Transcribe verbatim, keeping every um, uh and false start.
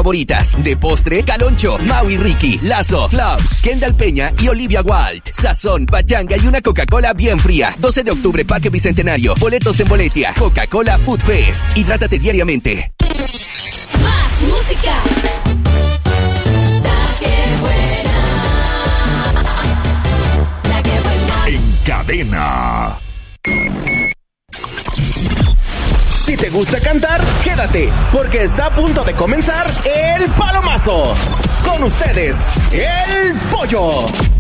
favoritas. De postre, Caloncho, Mau y Ricky, Lazo, Flops, Kendall Peña y Olivia Wilde. Sazón, pachanga y una Coca-Cola bien fría. doce de octubre, Parque Bicentenario. Boletos en Boletia. Coca-Cola Food Fest. Hidrátate diariamente. Más música. La que buena. La que buena. En cadena. Si te gusta cantar, quédate, porque está a punto de comenzar El Palomazo. Con ustedes, El Pollo.